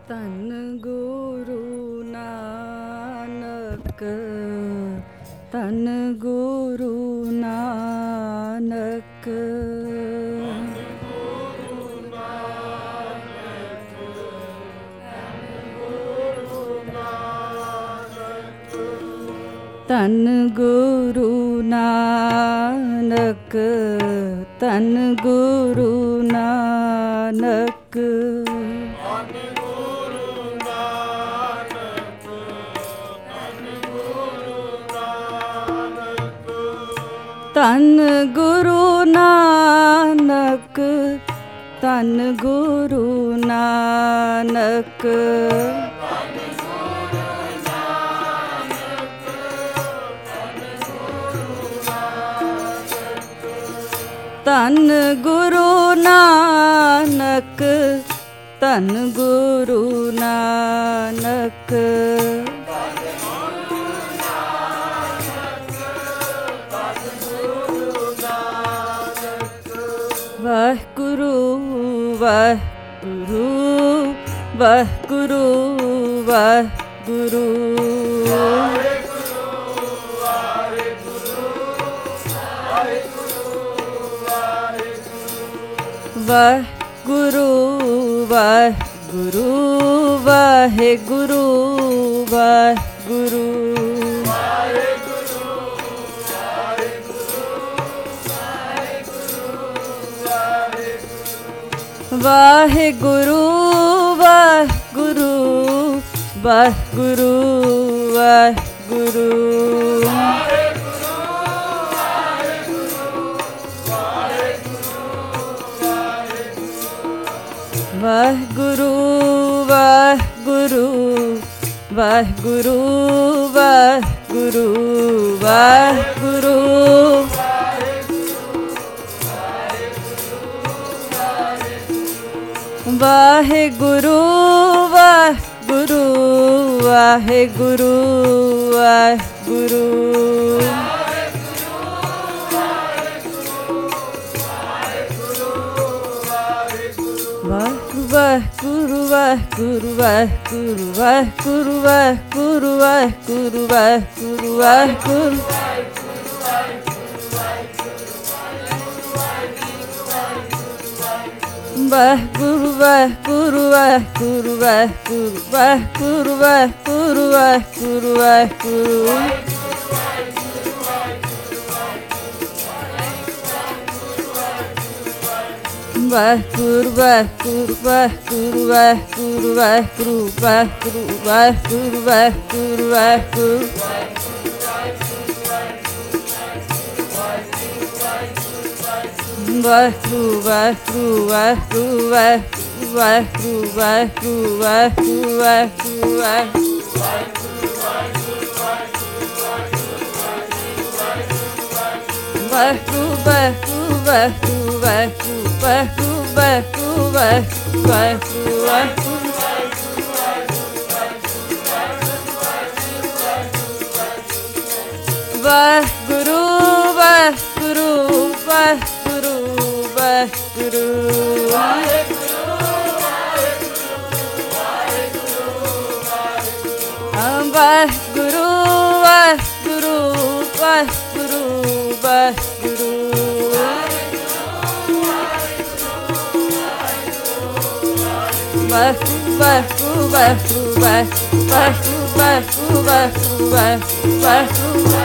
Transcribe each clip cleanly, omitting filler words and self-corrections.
ਧੰਨ ਗੁਰੂ ਨਾਨਕ, ਧੰਨ ਗੁਰੂ ਨਾਨਕ। ਧੰਨ ਗੁਰੂ ਨਾਨਕ, ਧੰਨ ਗੁਰੂ ਨਾਨਕ। ਧੰਨ ਗੁਰੂ ਨਾਨਕ, ਧੰਨ ਗੁਰੂ ਨਾਨਕ। ਧੰਨ ਗੁਰੂ ਨਾਨਕ, ਧੰਨ ਗੁਰੂ ਨਾਨਕ। ਵਾਹਿਗੁਰੂ ਵਾਹਿਗੁਰੂ ਵਾਹਿਗੁਰੂ ਵਾਹਿਗੁਰੂ। ਵਾਹਿਗੁਰੂ ਵਾਹਿਗੁਰੂ ਵਾਹਿਗੁਰੂ ਵਾਹਿਗੁਰੂ। ਵਾਹਿਗੁਰੂ ਵਾਹਿਗੁਰੂ ਵਾਹਿਗੁਰੂ ਵਾਹਿਗੁਰੂ। ਵਾਹਿਗੁਰੂ ਵਾਹਿਗੁਰੂ ਵਾਹਿਗੁਰੂ ਵਾਹਿਗੁਰੂ ਵਾਹਿਗੁਰੂ। ਵਾਹਿਗੁਰੂ ਵਾਹਿਗੁਰੂ ਵਾਹਿਗੁਰੂ ਵਾਹਿਗੁਰੂ। ਵਾਹਿਗੁਰੂ ਵਾਹਿਗੁਰੂ ਵਾਹਿਗੁਰੂ ਵਾਹਿਗੁਰੂ ਵਾਹਿਗੁਰੂ ਵਾਹਿਗੁਰੂ ਵਾਹਿਗੁਰੂ ਵਾਹਿਗੁਰੂ। ਵਾਹਿਗੁਰੂ ਵਾਹਿਗੁਰੂ ਵਾਹਿਗੁਰੂ ਵਾਹਿਗੁਰੂ ਵਾਹਿਗੁਰੂ ਵਾਹਿਗੁਰੂ ਵਾਹਿਗੁਰੂ ਵਾਹਿਗੁਰੂ। ਵਾਹਿਗੁਰੂ ਵਾਹਿਗੁਰੂ ਵਾਹਿਗੁਰੂ ਵਾਹਿਗੁਰੂ ਵਾਹਿਗੁਰੂ ਵਾਹਿਗੁਰੂ ਵਾਹਿਗੁਰੂ ਵਾਹਿਗੁਰੂ ਵਾਹਿਗੁਰੂ। ਵਾਹਿਗੁਰੂ ਵਾਹਿਗੁਰੂ ਵਾਹਿਗੁਰੂ ਵਾਹਿਗੁਰੂ ਵਾਹਿਗੁਰੂ ਵਾਹਿਗੁਰੂ ਵਾਹਿਗੁਰੂ ਵਾਹਿਗੁਰੂ ਵਾਹਿਗੁਰੂ। ਵਾਹਿਗੁਰੂ ਵਾਹਿਗੁਰੂ ਵਾਹਿਗੁਰੂ ਵਾਹਿਗੁਰੂ ਵਾਹਿਗੁਰੂ ਵਾਹਿਗੁਰੂ ਵਾਹਿਗੁਰੂ ਵਾਹਿਗੁਰੂ ਵਾਹਿਗੁਰੂ। ਵਾਹਿਗੁਰੂ ਵਾਹਿਗੁਰੂ ਵਾਹਿਗੁਰੂ ਵਾਹਿਗੁਰੂ। ਵਾਹਿਗੁਰੂ ਵਾਹਿਗੁਰੂ ਵਾਹਿਗੁਰੂ ਵਾਹਿਗੁਰੂ। ਵਾਹਿਗੁਰੂ ਵਾਹਿਗੁਰੂ ਵਾਹਿਗੁਰੂ ਵਾਹਿਗੁਰੂ ਵਾਹਿਗੁਰੂ ਵਾਹਿਗੁਰੂ ਵਾਹਿਗੁਰੂ ਵਾਹਿਗੁਰੂ।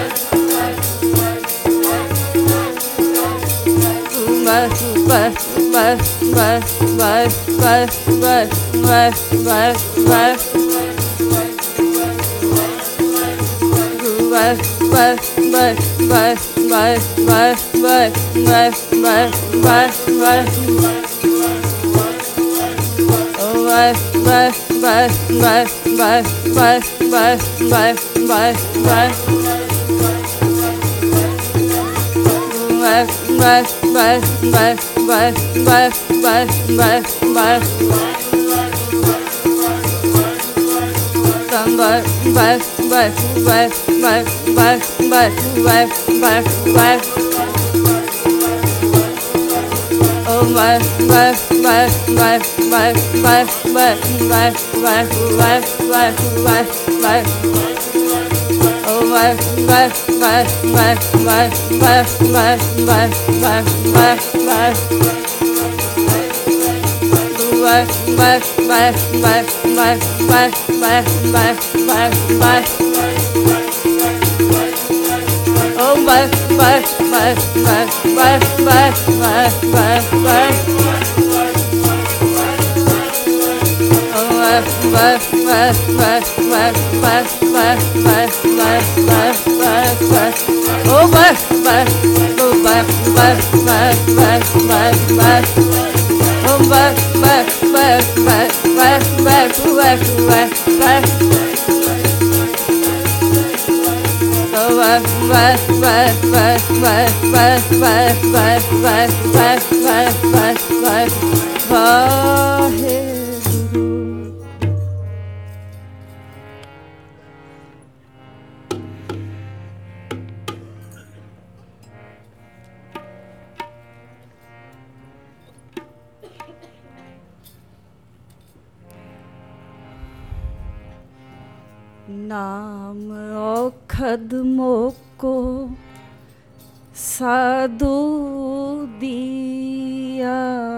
ਨਾਮ ਔਖਦ ਮੋਕੋ ਸਾਧੂ ਦੀਆ,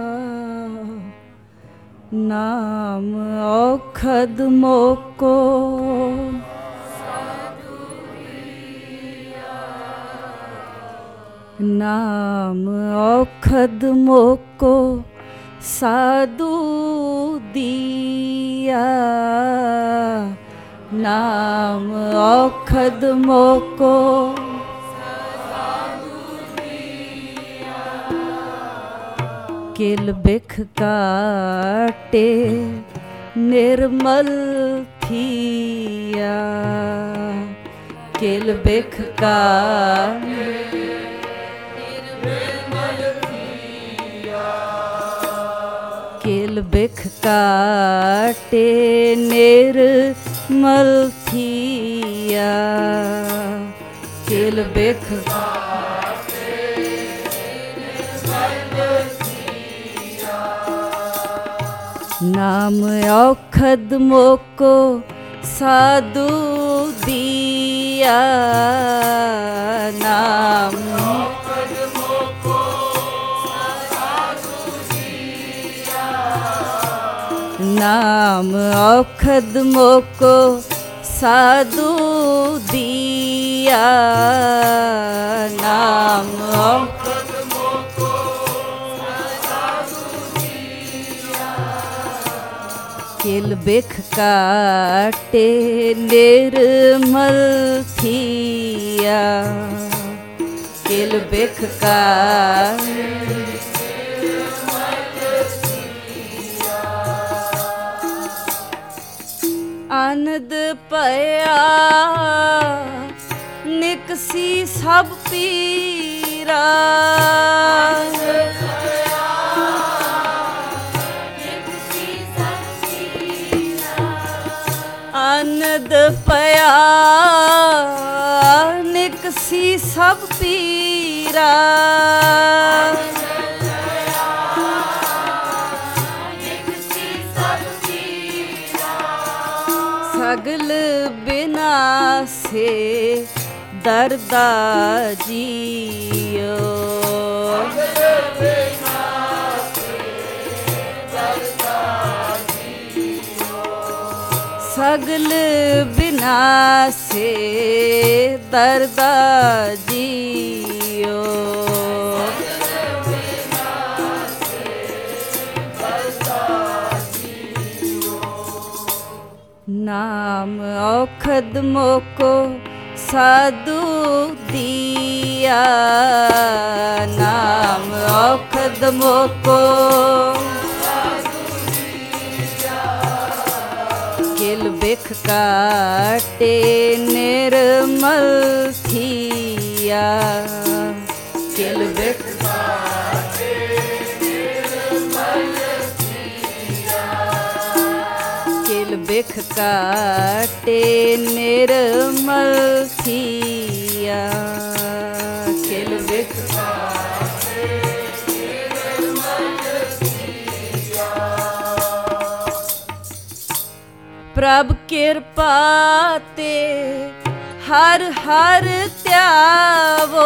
ਨਾਮ ਔਖਦ ਮੋਕੋ ਸਾਧੂ ਦੀਆ, ਨਾਮ ਔਖਦ ਮੋਕੋ ਸਾਧੂ ਦੀਆ, ਨਾਮ ਔਖਦ ਮੋਕੋ ਸਾਧੂ ਦੀਆ, ਕਿਲ ਬਿਖ ਕਾਟੇ ਨਿਰਮਲ ਥੀਆ, ਕਿਲ ਬਿਖ ਕਾਟੇ ਨਿਰਮਲ ਥੀਆ, ਕਿਲ ਬਿਖ ਕਾਟੇ ਨਿਰਮਲ ਥੀਆ, ਕਿਲ ਬਿਖ ਕਾਟੇ ਨਿਰਮਲ ਥੀਆ, ਨਾਮ ਔਖਦ ਮੋਕੋ ਸਾਧੂ ਦੀਆ, ਨਾਮ ਔਖਦ ਮੋਕੋ ਸਾਧੂ ਦੀਆ, ਨਾਮ ਔਖਦ ਮੋਕੋ ਸਾਧੂ ਦੀਆ, ਨਾਮ ਔਖਦ ਮੋਕੋ ਸਾਧੂ ਦੀਆ, ਕਿਲ ਬਿਖ ਕਾਟੇ ਨਿਰਮਲ ਥੀਆ, ਕਿਲ ਬਿਖ ਕਾਟੇ ਆਨੰਦ ਭਇਆ ਨਿਕਸੀ ਸਭ ਪੀਰਾ, ਆਨੰਦ ਭਇਆ ਨਿਕਸੀ ਸਭ ਪੀਰਾ, ਸਗਲ ਬਿਨਾਸੇ ਦਰਦਾ ਜੀਓ, ਸਗਲ ਬਿਨਾਸੇ ਦਰਦਾ ਜੀਓ, ਸਗਲ ਬਿਨਾਸੇ ਦਰਦਾ ਜੀਓ, ਨਾਮ ਔਖਦ ਮੋਕੋ ਸਾਧੂ ਦੀਆ, ਨਾਮ ਔਖਦ ਮੋਕੋ ਸਾਧੂ ਦੀਆ, ਕਿਲ ਬਿਖ ਕਾਟੇ ਨਿਰਮਲ ਥੀਆ, ਕਿਲ ਬਿਖ ਕਾਟੇ ਨਿਰਮਲ ਥੀਆ, ਕਿਲ ਬਿਖ ਕਾਟੇ ਨਿਰਮਲ ਥੀਆ, ਕਿਲ ਬਿਖ ਕਾਟੇ ਨਿਰਮਲ ਥੀਆ, प्रभ कृपा ते हर हर त्यावो,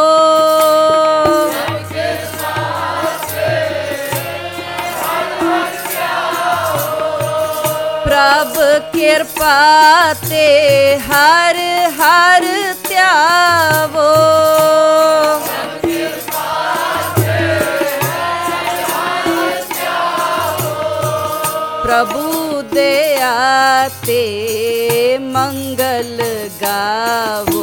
प्रभ कृपा ते हर हर त्यावो, प्रभु दया ते मंगल गावो,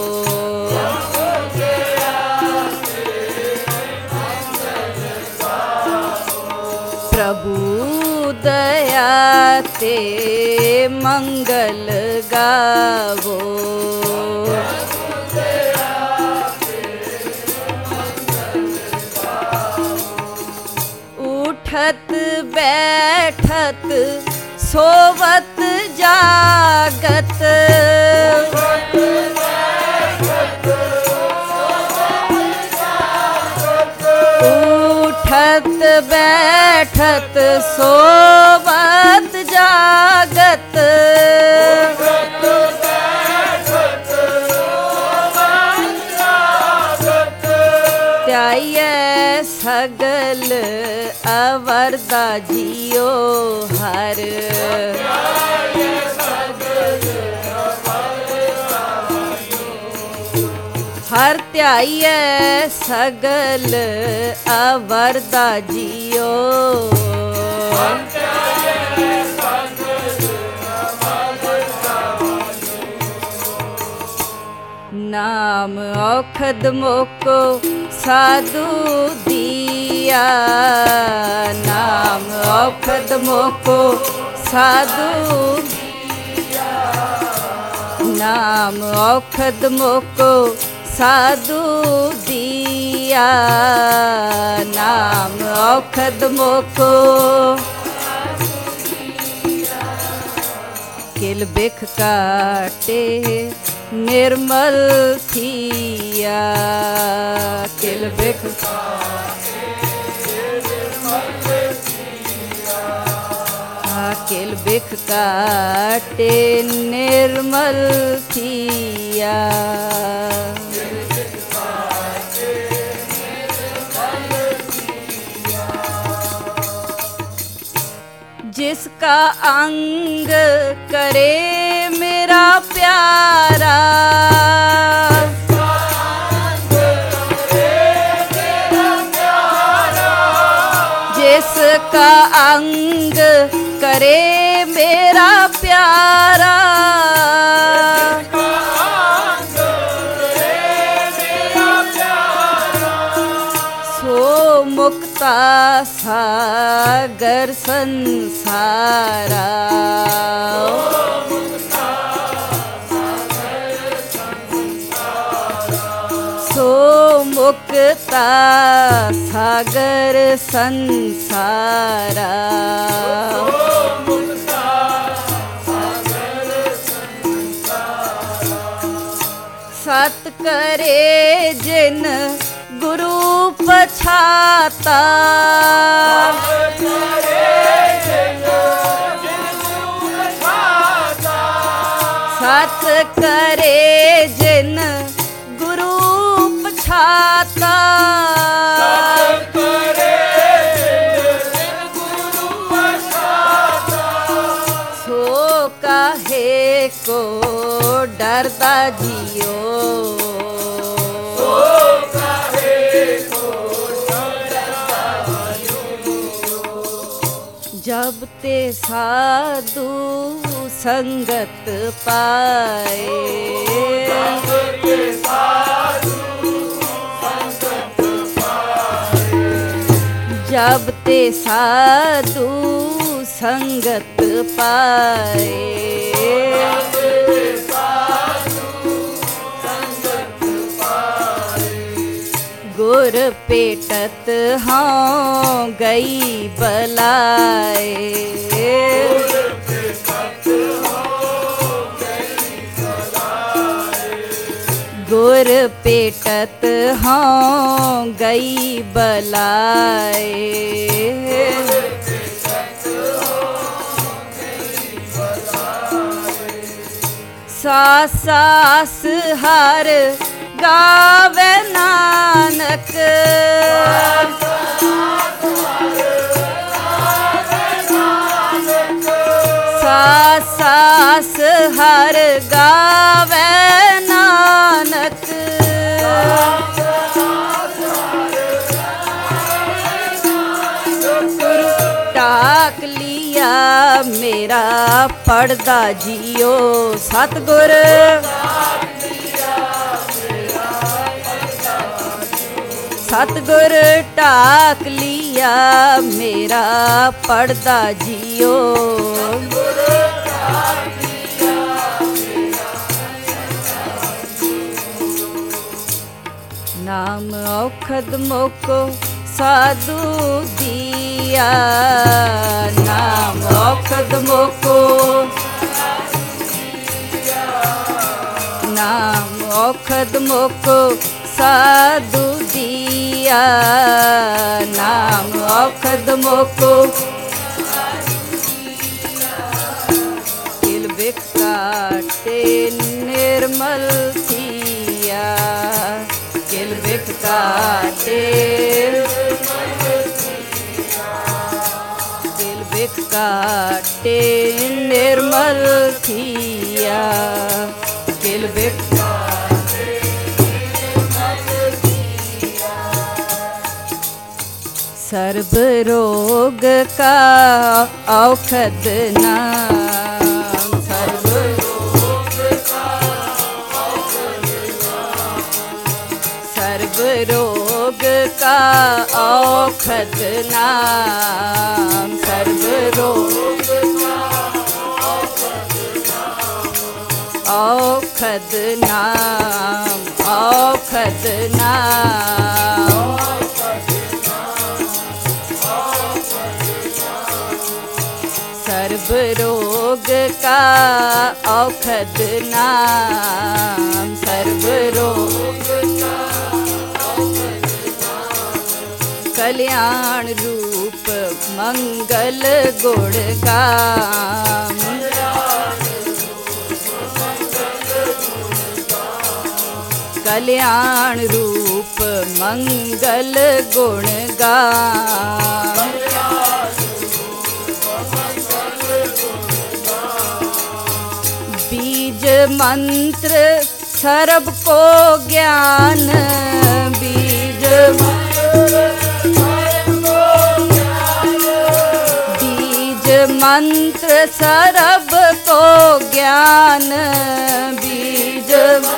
प्रभु दया ते मंगल गावो, उठत बैठत सोवत जागत, उठत बैठत सोवत जागत, त्याये सगल अवरदा जियो हर, हर त्याये सगल अवरदा जियो, नाम औखद मोको साधु दिया, नाम औखद मोको साधु दिया, नाम औखद मोको साधु दिया, नाम औखद मोको किल बिख काटे निर्मल थिया, किल बिख किल बिख काटे निर्मल थिया, जिसका अंग करे मेरा प्यारा, जिसका अंग करे मेरा प्यारा, सो मुक्ता सागर संसारा, सो मुक्ता सागर संसारा, सत करे जिन गुरु पछाता, सत करे जिन गुरु पछाता, सो काहे को डरता जियो, जब ते साधु संगत पाए, जब ते साधु संगत पाए, गुर पेटत हाँ गई बलाए, गुर पेटत हाँ गई बलाए, सास सास हर गावे नानक, सास सास हर गावे नानक। टाक लिया मेरा पड़दा जियो सतगुर, सतगुर टाक लिया मेरा पड़दा जियो। नाम औखद मोको साधु दिया, नाम औखद मोको, नाम औखद मोको साधु दिया, नाम औखद मोको किल बिक काटे निर्मल थिया, किल बिक काटे, किल बिक काटे निर्मल थिया, किल बिक सर्ब रोग का औखद नाम, सर्ब रोग का औखद नाम, सर्ब रोग का औखद नाम, सर्ब रोग का औखद नाम, औखद नाम, सर्ब रोग का औखद नाम, सर्ब रोग का औखद नाम। कल्याण रूप मंगल गुण गाम, कल्याण रूप मंगल गुण गाम। बीज मंत्र सर्ब को ज्ञान, बीज बीज मंत्र सर्ब को ज्ञान, बीज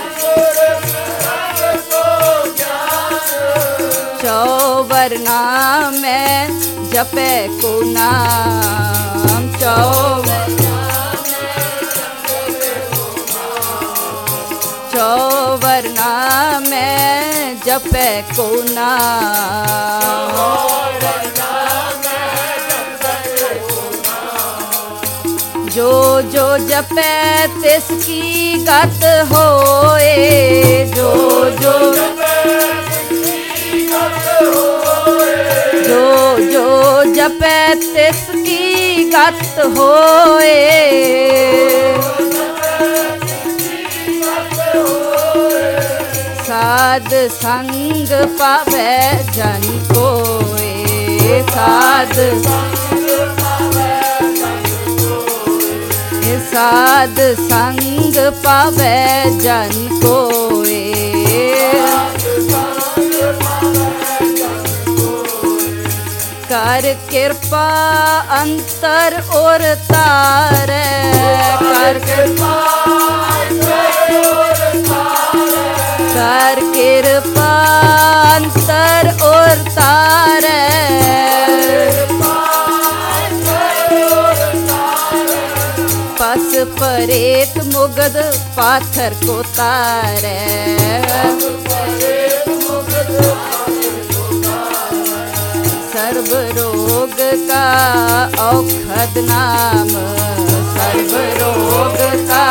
चौवर्णा में जपे को नाम, चौवर्णा में जपे को नाम, जो जो जपे तिसकी गत होए, जो जो जो जो जपे तिसकी गत होए, साध संग पावे जन कोए, साध साध संग पावे जन कोए, कर कृपा अंतर और तारे, कर कृपा कर कृपा अंतर और तारे, पस परेत मुगद पाथर को तारे, सर्व रोग का औखद नाम, सर्व रोग का,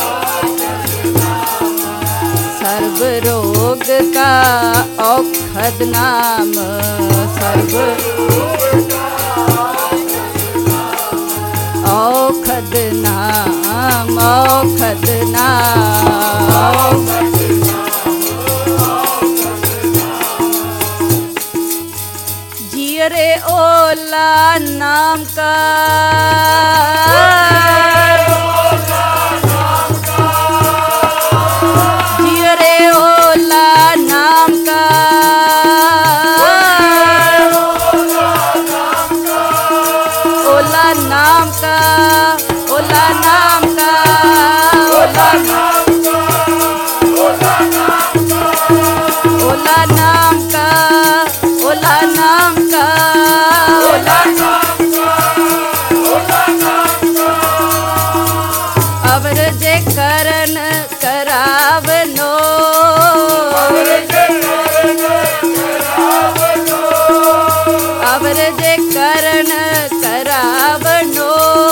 सर्व रोग का औखद नाम, सर्व औखद नाम। ਨਾਮ ਔਖਦ ਨਾਮ। जियरे ओला नाम का जियरे ओला नाम का ओला नाम का ओला नाम का ओला नाम का ओला नाम का ओला नाम का अवर जे करन करावनो अवर जे करन करावनो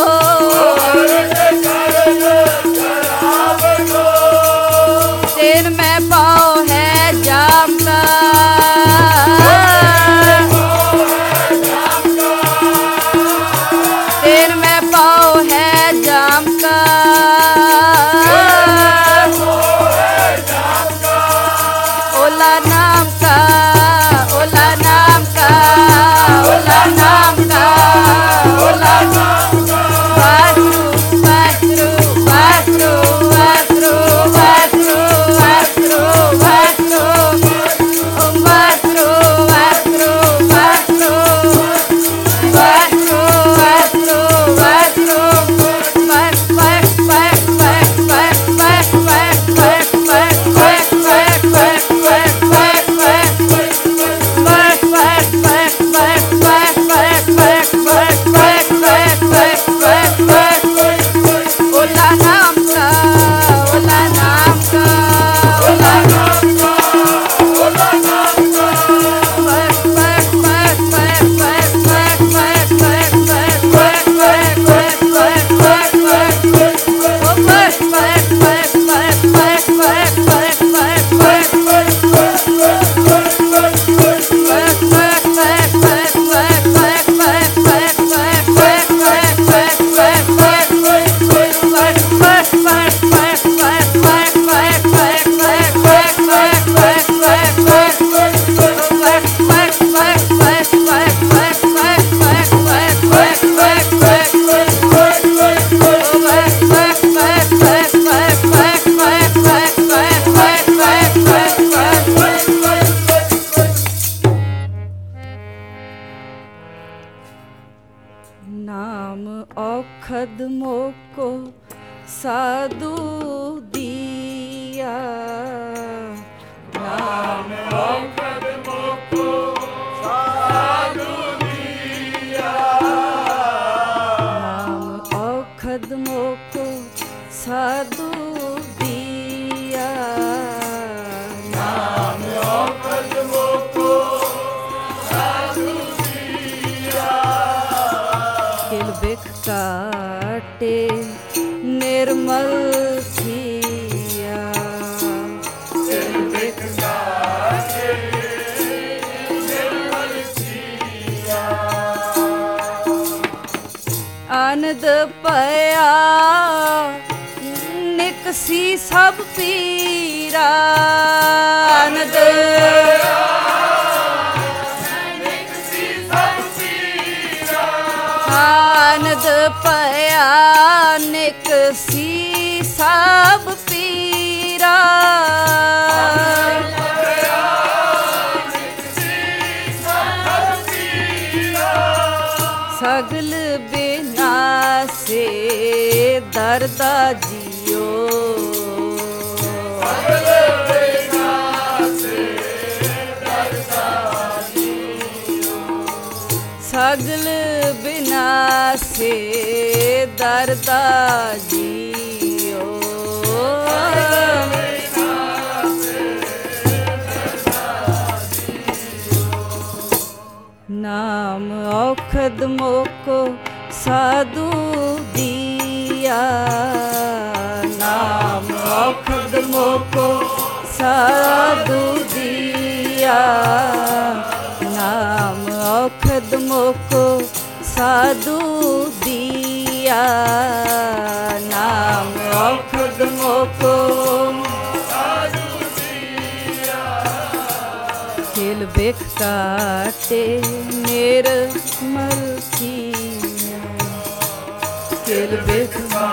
तेन में पाओ है जाम का तेन में पाओ है जाम का ओला नाम का ओला नाम का ओला नाम का ओला वासरू वासरू वासरू वासरू वासरू वासरू वासरू वासरू वासरू वासरू वासरू वासरू वासरू ओला नाम का ओला नाम का ओला नाम का ओला नाम का नाम औखद मोको साधु दिया नाम औखद मोको साधु दिया नाम औखद मोको साधु दिया नाम औखद मोको साधु दिया किल बिख काटे निर्मल थिया किल बिख काटे निर्मल थिया आनंद पया निकसी सब पीरा आनंद आनंद पया निकसी सब पीरा सगल बिनासे दर्दा जियो सगल बिनासे दर्दा जियो नाम औखद मोको साधु दिया नाम औखद मोको साधु दिया नाम औखद मोको साधु दिया नाम ਵੇਖ ਕਾਟੇ ਨਿਰਮਲ ਕੀਆ ਕੇਲ ਵੇਖ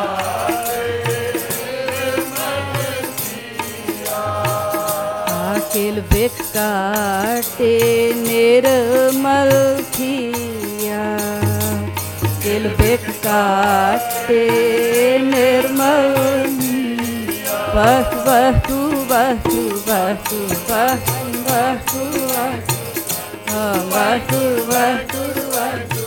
ਕੇਲ ਵੇਖ ਕਾਟੇ ਨਿਰਮਲ ਕੀਆ ਕੇਲ ਵੇਖ ਕਾਟੇ ਨਿਰਮਲ ਵਾਹਿ ਵਾਹਿ ਵਾਹਿ ਵਾਹਿ ਵਾਹਿ ਵਾਹਿ ਵਾਹਿ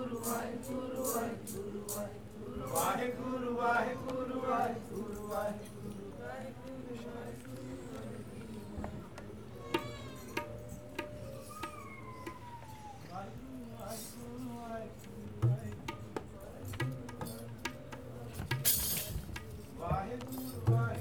ਵਾਹਿਗੁਰੂ ਵਾਹਿਗੁਰੂ ਵਾਹਿਗੁਰੂ ਵਾਹਿਗੁਰੂ